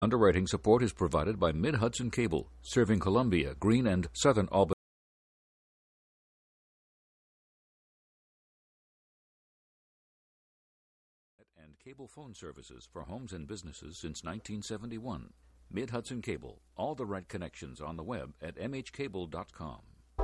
Underwriting support is provided by Mid-Hudson Cable, serving Columbia, Greene, and southern Albany. And cable phone services for homes and businesses since 1971. Mid-Hudson Cable. All the right connections on the web at mhcable.com.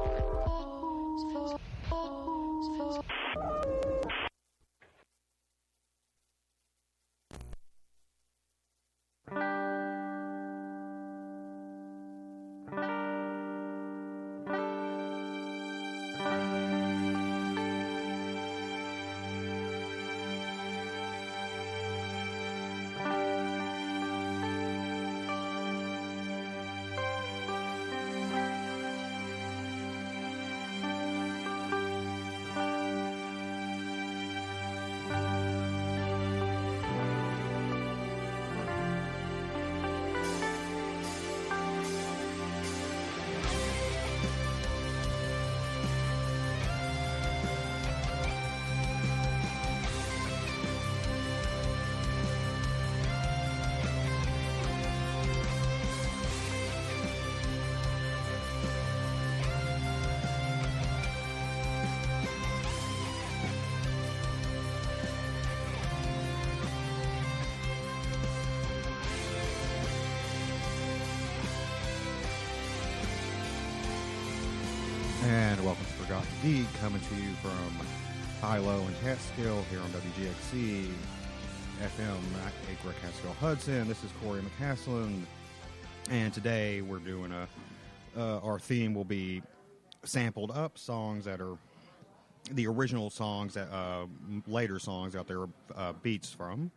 And welcome to Forgotten Geek, coming to you from Hilo and Catskill here on WGXC FM, Acre, Catskill, Hudson. This is Corey McCaslin, and today we're doing our theme will be sampled up songs that are the original songs that later songs out there beats from.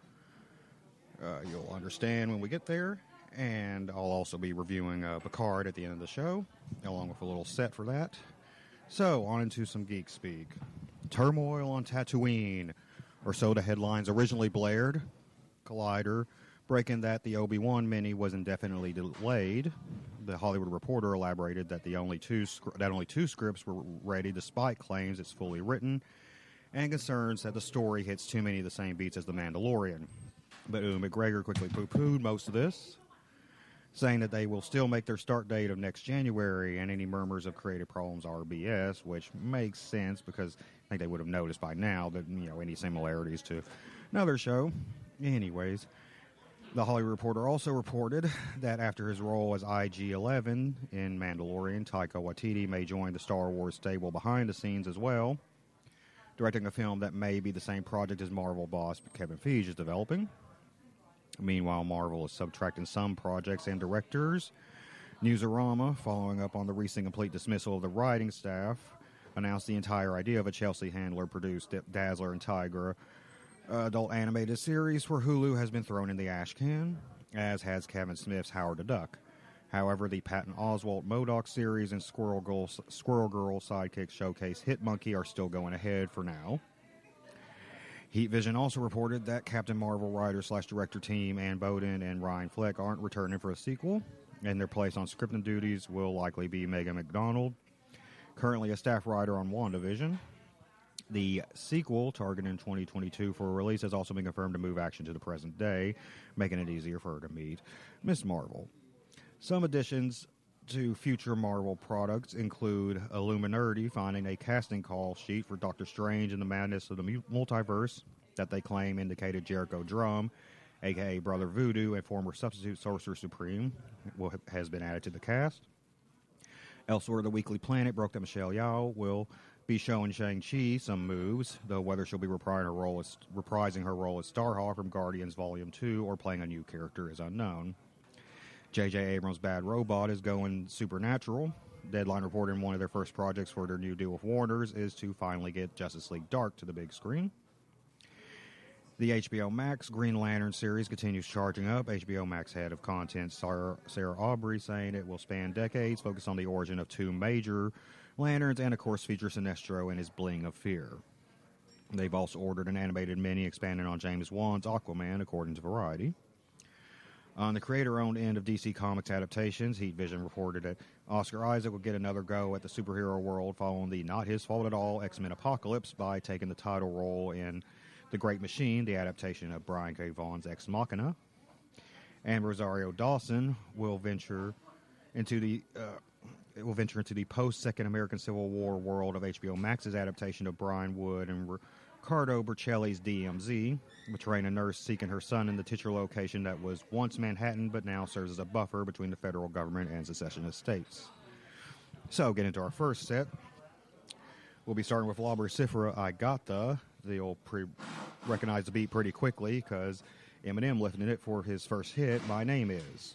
You'll understand when we get there, and I'll also be reviewing Picard at the end of the show, along with a little set for that. So, on into some geek speak. Turmoil on Tatooine, or so the headlines originally blared. Collider, breaking that the Obi-Wan mini was indefinitely delayed. The Hollywood Reporter elaborated that only two scripts were ready, despite claims it's fully written, and concerns that the story hits too many of the same beats as The Mandalorian. But Ewan McGregor quickly poo-pooed most of this, saying that they will still make their start date of next January, and any murmurs of creative problems are BS, which makes sense because I think they would have noticed by now that, any similarities to another show. Anyways, the Hollywood Reporter also reported that after his role as IG-11 in Mandalorian, Taika Waititi may join the Star Wars stable behind the scenes as well, directing a film that may be the same project as Marvel boss Kevin Feige is developing. Meanwhile, Marvel is subtracting some projects and directors. Newsarama, following up on the recent complete dismissal of the writing staff, announced the entire idea of a Chelsea Handler-produced Dazzler and Tigra adult animated series for Hulu has been thrown in the ash can, as has Kevin Smith's Howard the Duck. However, the Patton Oswalt MODOK series and Squirrel Girl Sidekick Showcase Hit Monkey are still going ahead for now. Heat Vision also reported that Captain Marvel writer/director team Ann Bowden and Ryan Fleck aren't returning for a sequel, and their place on scripting duties will likely be Megan McDonald, currently a staff writer on WandaVision. The sequel, targeted in 2022 for a release, has also been confirmed to move action to the present day, making it easier for her to meet Ms. Marvel. Some additions to future Marvel products include Illuminati finding a casting call sheet for Doctor Strange and the Madness of the Multiverse that they claim indicated Jericho Drum, a.k.a. Brother Voodoo, and former substitute Sorcerer Supreme, has been added to the cast. Elsewhere, The Weekly Planet broke that Michelle Yeoh will be showing Shang-Chi some moves, though whether she'll be reprising her role as Starhawk from Guardians Volume 2 or playing a new character is unknown. J.J. Abrams' Bad Robot is going supernatural. Deadline reported one of their first projects for their new deal with Warner's is to finally get Justice League Dark to the big screen. The HBO Max Green Lantern series continues charging up. HBO Max head of content Sarah Aubrey saying it will span decades, focus on the origin of two major lanterns, and of course feature Sinestro and his Bling of Fear. They've also ordered an animated mini expanding on James Wan's Aquaman, according to Variety. On the creator-owned end of DC Comics adaptations, Heat Vision reported that Oscar Isaac will get another go at the superhero world following the Not His Fault at All X-Men Apocalypse by taking the title role in The Great Machine, the adaptation of Brian K. Vaughan's Ex Machina. and Rosario Dawson will venture into the post-Second American Civil War world of HBO Max's adaptation of Brian Wood and Ricardo Bercelli's DMZ, portraying a nurse seeking her son in the titular location that was once Manhattan but now serves as a buffer between the federal government and secessionist states. So, get into our first set. We'll be starting with La Vocifera I Gata. You'll recognize the beat pretty quickly because Eminem lifted it for his first hit, My Name Is.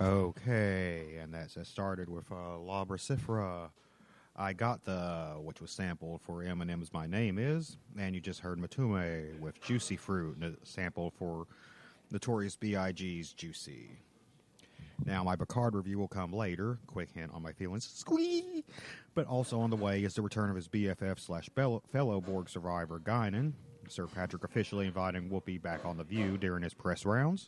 Okay, and that started with La Bracifera. I Got the, which was sampled for Eminem's My Name Is, and you just heard Matume with Juicy Fruit, sampled for Notorious B.I.G.'s Juicy. Now, my Picard review will come later. Quick hint on my feelings. Squee! But also on the way is the return of his BFF/fellow Borg survivor, Guinan. Sir Patrick officially inviting Whoopi back on The View during his press rounds.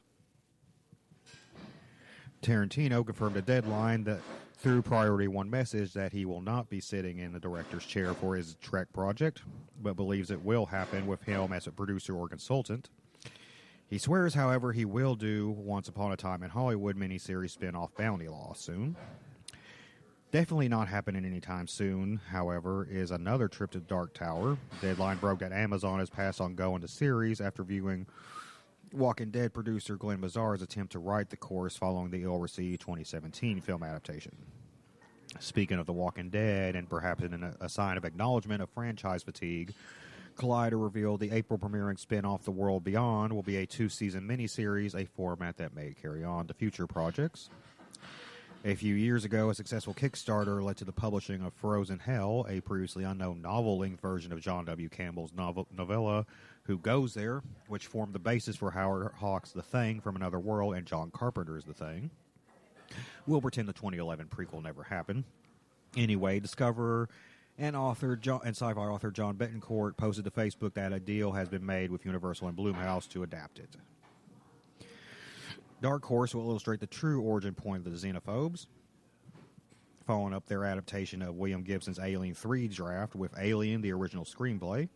Tarantino confirmed a deadline that through Priority One message that he will not be sitting in the director's chair for his Trek project, but believes it will happen with him as a producer or consultant. He swears, however, he will do Once Upon a Time in Hollywood miniseries spin-off Bounty Law soon. Definitely not happening anytime soon, however, is another trip to Dark Tower. Deadline broke that Amazon has passed on going to series after viewing Walking Dead producer Glenn Mazzar's attempt to write the course following the ill-received 2017 film adaptation. Speaking of The Walking Dead, and perhaps in a sign of acknowledgement of franchise fatigue, Collider revealed the April premiering spin-off The World Beyond will be a 2-season miniseries, a format that may carry on to future projects. A few years ago, a successful Kickstarter led to the publishing of Frozen Hell, a previously unknown novel-length version of John W. Campbell's novella Who Goes There, which formed the basis for Howard Hawks' The Thing from Another World and John Carpenter's The Thing. We'll pretend the 2011 prequel never happened. Anyway, Discoverer and sci-fi author John Betancourt posted to Facebook that a deal has been made with Universal and Blumhouse to adapt it. Dark Horse will illustrate the true origin point of the Xenophobes, following up their adaptation of William Gibson's Alien 3 draft with Alien, the original screenplay.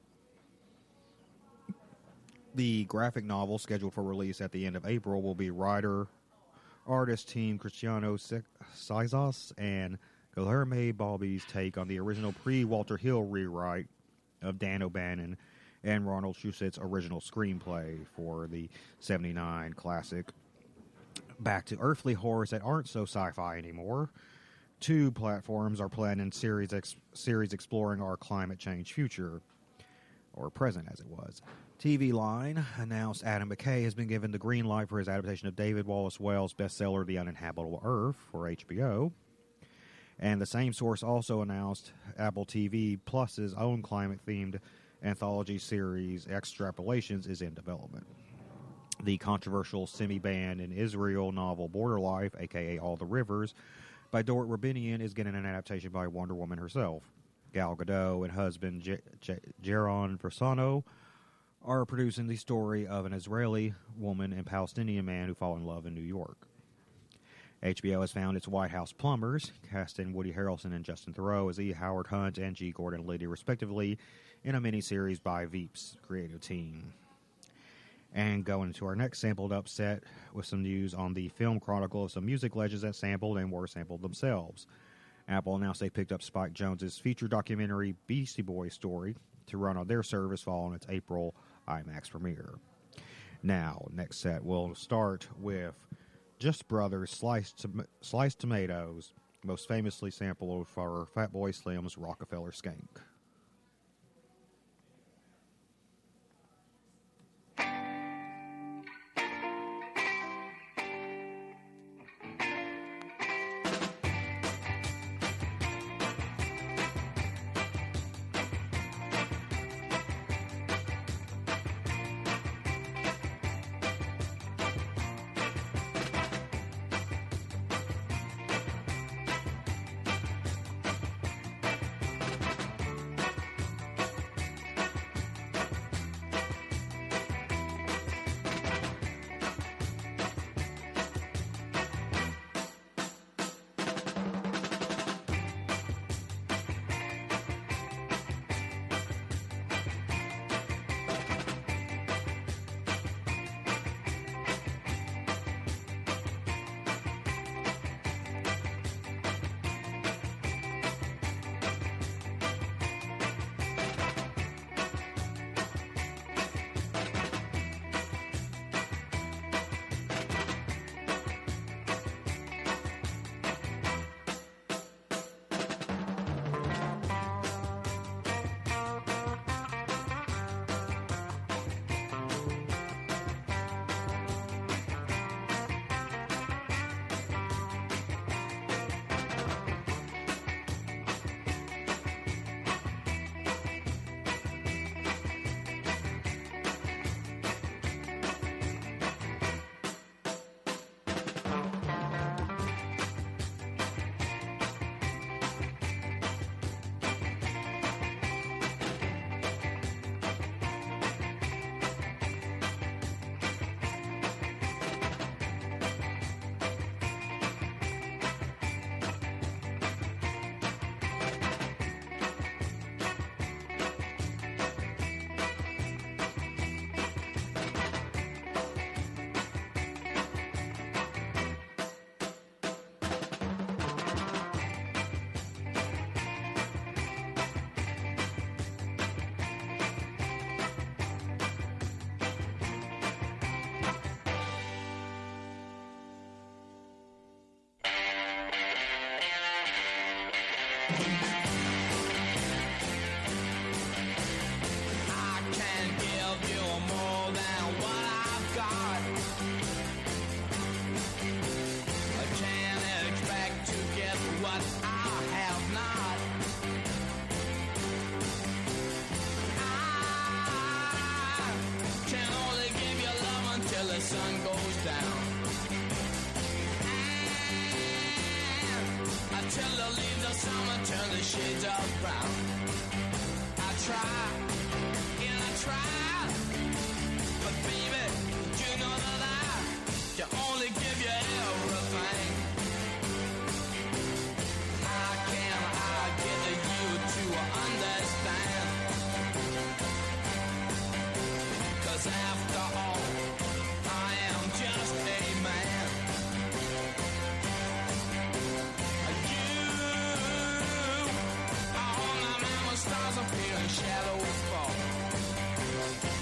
The graphic novel, scheduled for release at the end of April, will be writer-artist team Cristiano Sizas and Guilherme Balbi's take on the original pre-Walter Hill rewrite of Dan O'Bannon and Ronald Schusett's original screenplay for the 1979 classic back to earthly horrors that aren't so sci-fi anymore. 2 platforms are planning series exploring our climate change future, or present as it was. TV Line announced Adam McKay has been given the green light for his adaptation of David Wallace Wells' bestseller The Uninhabitable Earth for HBO. And the same source also announced Apple TV Plus's own climate-themed anthology series Extrapolations is in development. The controversial semi-banned in Israel novel Border Life, a.k.a. All the Rivers, by Dorit Rabinian is getting an adaptation by Wonder Woman herself. Gal Gadot and husband Jaron Versano are producing the story of an Israeli woman and Palestinian man who fall in love in New York. HBO has found its White House plumbers, casting Woody Harrelson and Justin Theroux as E. Howard Hunt and G. Gordon Liddy, respectively, in a miniseries by Veep's creative team. And going to our next sampled upset with some news on the film chronicle of some music legends that sampled and were sampled themselves. Apple announced they picked up Spike Jonze's feature documentary Beastie Boys Story to run on their service following its April IMAX premiere. Now, next set, we'll start with Just Brothers Sliced Tomatoes, most famously sampled for Fatboy Slim's Rockefeller Skank. Shades of brown. I try, and I try, but baby, you know that I can only give you everything. How can I get you to understand? 'Cause after all, I am just a man. Stars appear and shadows fall.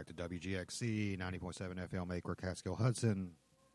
back to WGXC 90.7 FM, Acre, Catskill, Hudson.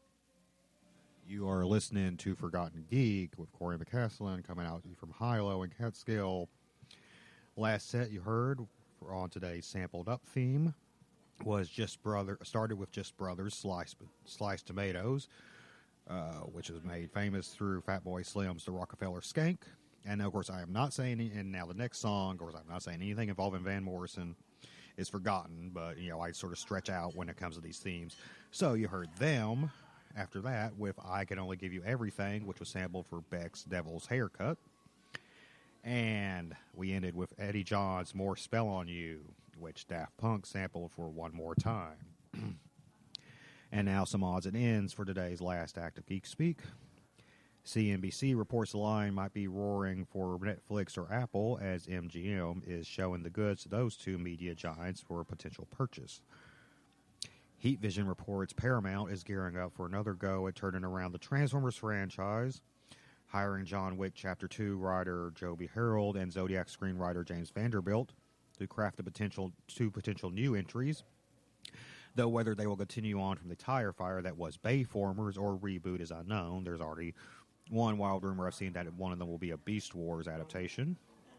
You are listening to Forgotten Geek with Corey McCaslin coming out from Hilo and Catskill. Last set you heard on today's Sampled Up theme was started with Just Brothers Sliced Tomatoes, which is made famous through Fatboy Slim's The Rockefeller Skank. And of course, I am not saying, and now the next song, of course, I'm not saying anything involving Van Morrison is forgotten, but, I sort of stretch out when it comes to these themes. So you heard them after that with I Can Only Give You Everything, which was sampled for Beck's Devil's Haircut. And we ended with Eddie John's More Spell on You, which Daft Punk sampled for One More Time. And now some odds and ends for today's last act of Geek Speak. CNBC reports the line might be roaring for Netflix or Apple as MGM is showing the goods to those two media giants for a potential purchase. Heat Vision reports Paramount is gearing up for another go at turning around the Transformers franchise, hiring John Wick Chapter 2 writer Joby Harold and Zodiac screenwriter James Vanderbilt to craft two potential new entries, though whether they will continue on from the tire fire that was Bayformers or reboot is unknown. There's already one wild rumor I've seen that one of them will be a Beast Wars adaptation.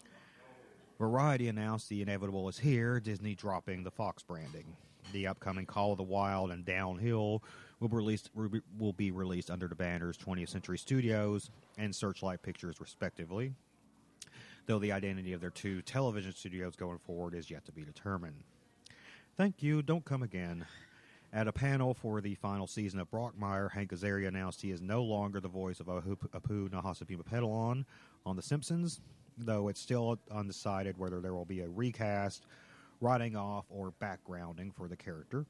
Variety announced the inevitable is here, Disney dropping the Fox branding. The upcoming Call of the Wild and Downhill will be released under the banners 20th Century Studios and Searchlight Pictures, respectively, though the identity of their two television studios going forward is yet to be determined. Thank you, don't come again. At a panel for the final season of Brockmire, Hank Azaria announced he is no longer the voice of Apu Nahasapima on The Simpsons, though it's still undecided whether there will be a recast, writing off, or backgrounding for the character.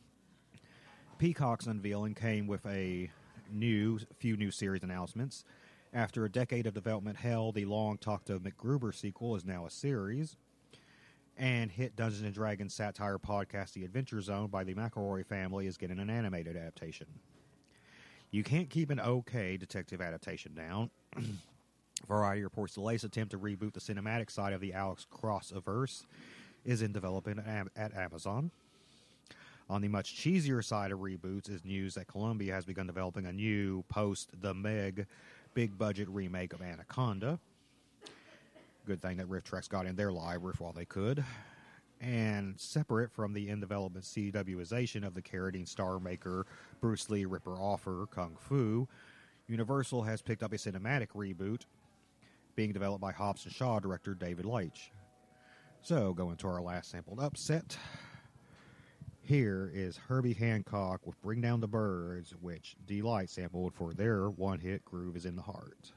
Peacock's unveiling came with a few new series announcements. After a decade of development hell, the long-talked-of MacGruber sequel is now a series. And hit Dungeons & Dragons satire podcast The Adventure Zone by the McElroy family is getting an animated adaptation. You can't keep an okay detective adaptation down. Variety reports the latest attempt to reboot the cinematic side of the Alex Cross-averse is in development at Amazon. On the much cheesier side of reboots is news that Columbia has begun developing a new post-The Meg big-budget remake of Anaconda. Good thing that RiffTrax got in their library while they could. And separate from the in-development CWization of the Carradine Star Maker Bruce Lee Ripper Offer Kung Fu, Universal has picked up a cinematic reboot being developed by Hobbs & Shaw director David Leitch. So, going to our last sampled upset. Here is Herbie Hancock with Bring Down the Birds, which D-Light sampled for their one-hit Groove is in the Heart.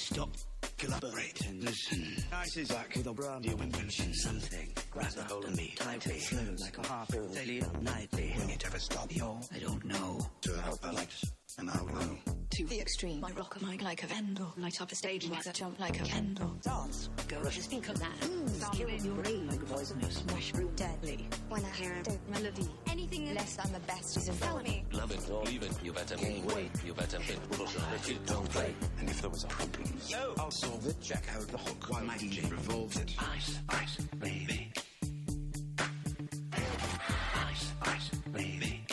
Stop. Collaborate and listen. Ice is back with a brand new invention. Something grabs a hold of me tightly. Flows like a harpoon daily or nightly. Will it ever stop? Yo, I don't know. To help the lights, and I will know. To the extreme, I rock a mic like a vandal. Light up a stage and I jump like a candle. Dance. Go rush a speaker man. Kill your brain like poisonous. Mushroom deadly. When I hear a dope melody. Anything less than the best is a felony. Love it or leave it. You better gain weight. You better fit. Don't play. And if there was a problem, yo, I'll solve it. Check out the hook while my DJ revolves it. Ice, ice, baby. Ice, ice, baby.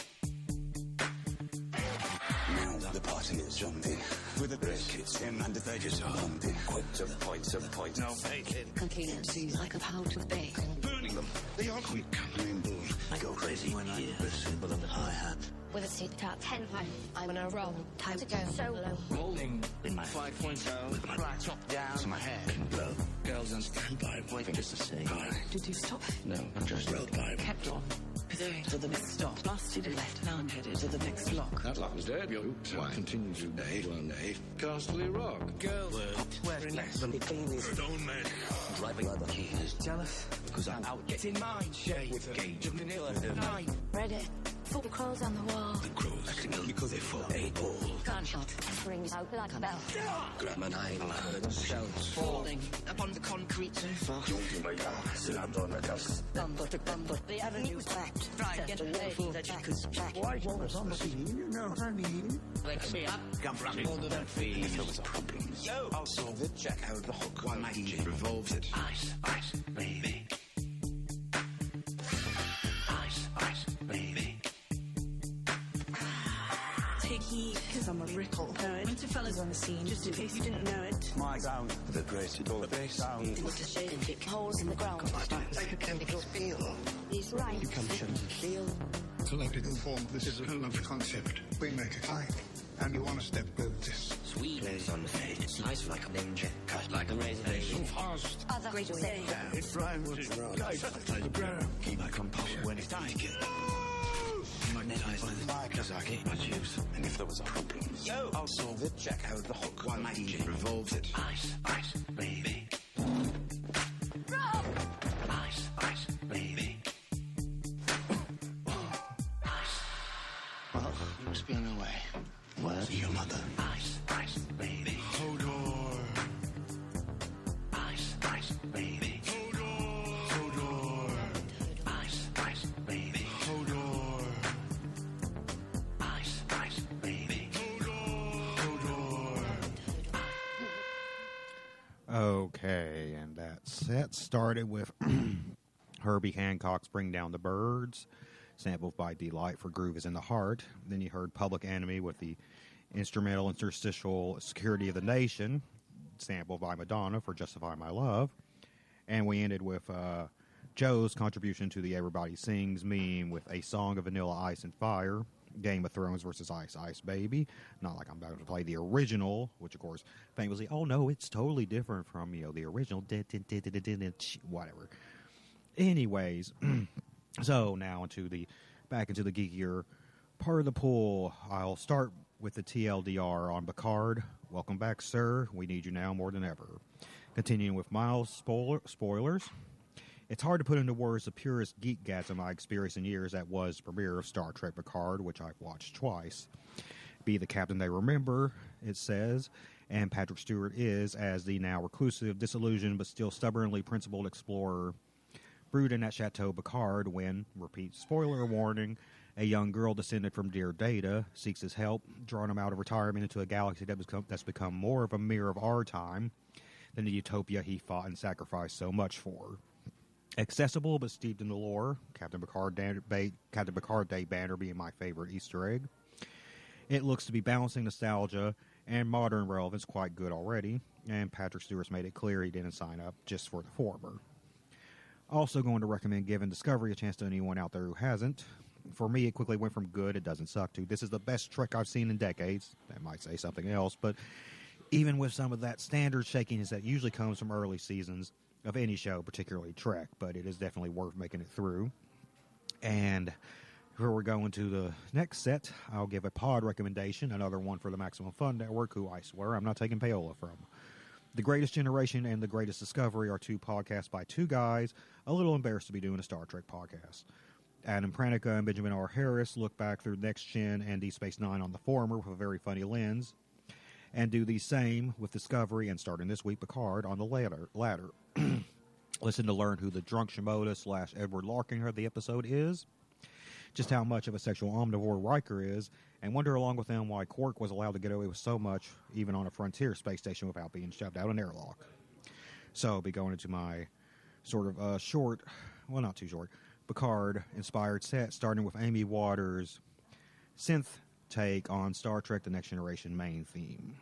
Now the party is jumping. With the brisk kids in and the veggies are pumping. Quick to the point, no faking. Cooking MCs like a pound of bacon. Burning them, they are quick coming boom. I go crazy when I hear the cymbal and the hi-hat. With a seat top 10 high, I'm on a roll. Time to go solo. Rolling in my 5.0 with my black top down, so my hair can blow. Girls on standby, waiting just to say hi. Did you stop? No, I just rode by. Kept on. Pursuing to the next stop. Busted left, now I'm headed to the next block. That lock was dead. Yo, Why? Continue to day one day. Ghastly rock. Girls wearing less than bikinis. Stone man. Driving by the keys. Jealous? Because I'm out getting mine. Shade with a gauge of vanilla at night. Ready. For the crows on the wall. The crows acting ill because they fought a ball. Gunshot rings out like a bell. Grab my knife and I heard the shells Falling upon the concrete. Jumping my car, slammed on the dust. Bumper to bumper, the avenue's packed. Try to get away from the jackers track. Why was on the scene? You know I need. Wake me up. Come running under that feeling. If there was a problem, yo, I'll solve it. Check out the hook while my DJ revolves it. Ice, ice, baby. Ice, ice, baby. Take heed, cause I'm a rickle. Winter fellas on the scene, just in case you didn't know it. My sound, the greatest all the bass sound. With the shade and pick holes in the ground. Like a chemical feel. He's right. You come show me feel. Collected and formed, this is a love concept. We make a kind, and you want to step with this. Sweet plays on the fade. Slice like a ninja. Cut like a razor blade. Fast. Other great say. It rhymes. Guys, the ground. Keep my composure when it's time to get. Magnetized by the mic as I get my juice. And if there was a problem, yo, I'll solve it. Check out the hook while my DJ revolves it. Ice, ice, baby. Ice, ice, baby. Ice, Well, you must be on the way. Where's your mother? ice, ice, baby. Hodor. Ice, ice, baby. Hodor. Ice, ice, baby. Hodor. Ice, ice, baby. Hodor. Okay, and that set started with Herbie Hancock's Bring Down the Birds, sampled by Delight for Groove is in the Heart. Then you heard Public Enemy with the instrumental interstitial Security of the Nation, sampled by Madonna for Justify My Love. And we ended with Joe's contribution to the Everybody Sings meme with A Song of Vanilla Ice and Fire, Game of Thrones versus Ice Ice Baby. Not like I'm about to play the original, which of course famously, oh no, it's totally different from, the original, whatever. Anyways, so now back into the geekier part of the pool. I'll start with the TLDR on Picard. Welcome back, sir. We need you now more than ever. Continuing with Miles spoilers. It's hard to put into words the purest geekgasm I experienced in years that was the premiere of Star Trek Picard, which I've watched twice. Be the captain they remember, it says, and Patrick Stewart is, as the now reclusive, disillusioned, but still stubbornly principled explorer, brooding at Chateau Picard when, repeat spoiler warning, a young girl descended from dear Data seeks his help, drawing him out of retirement into a galaxy that's become more of a mirror of our time than the utopia he fought and sacrificed so much for. Accessible but steeped in the lore, Captain Picard Day banner being my favorite Easter egg. It looks to be balancing nostalgia and modern relevance quite good already, and Patrick Stewart's made it clear he didn't sign up just for the former. Also going to recommend giving Discovery a chance to anyone out there who hasn't. For me, it quickly went from good, it doesn't suck, to this is the best Trek I've seen in decades. That might say something else, but even with some of that standard shakiness that usually comes from early seasons of any show, particularly Trek, but it is definitely worth making it through. And before we're going to the next set, I'll give a pod recommendation, another one for the Maximum Fun Network, who I swear I'm not taking payola from. The Greatest Generation and The Greatest Discovery are two podcasts by two guys a little embarrassed to be doing a Star Trek podcast. Adam Pranica and Benjamin R. Harris look back through Next Gen and Deep Space Nine on the former with a very funny lens, and do the same with Discovery and, starting this week, Picard on the latter. Listen to learn who the drunk Shimoda / Edward Larkin of the episode is, just how much of a sexual omnivore Riker is, and wonder along with them why Quark was allowed to get away with so much, even on a Frontier space station, without being shoved out an airlock. So I'll be going into my sort of short, well, not too short, Picard-inspired set, starting with Amy Waters' synth take on Star Trek The Next Generation main theme.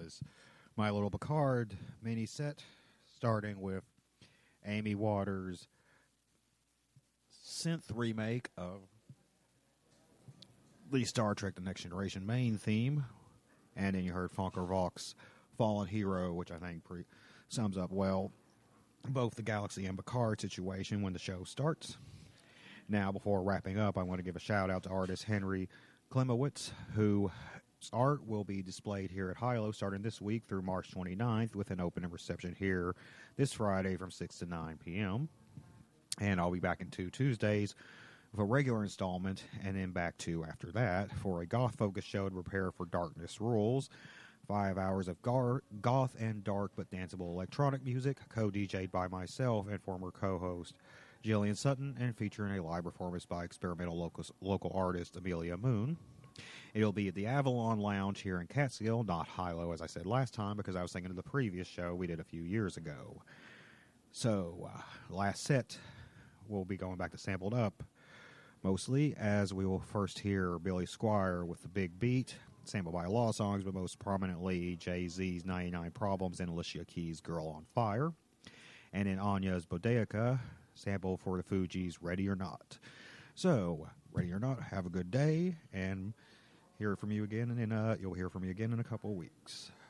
was My Little Picard mini set, starting with Amy Waters' synth remake of the Star Trek The Next Generation main theme. And then you heard Funker Vox' Fallen Hero, which I think sums up well both the Galaxy and Picard situation when the show starts. Now, before wrapping up, I want to give a shout-out to artist Henry Klimowitz, whose art will be displayed here at Hilo starting this week through March 29th with an opening reception here this Friday from 6 to 9 p.m. And I'll be back in 2 Tuesdays with a regular installment, and then back 2 after that for a goth-focused show to prepare for Darkness Rules. 5 hours of goth and dark but danceable electronic music, co-DJ'd by myself and former co-host Jillian Sutton, and featuring a live performance by experimental local artist Amelia Moon. It'll be at the Avalon Lounge here in Catskill, not Hilo, as I said last time, because I was thinking of the previous show we did a few years ago. So, last set, we'll be going back to Sampled Up, mostly, as we will first hear Billy Squier with The Big Beat, sampled by Law Songs, but most prominently Jay-Z's 99 Problems and Alicia Keys' Girl on Fire. And in Anya's Bodega, sample for the Fugees' Ready or Not. So, ready or not, have a good day, and hear from you again, and then you'll hear from me again in a couple of weeks.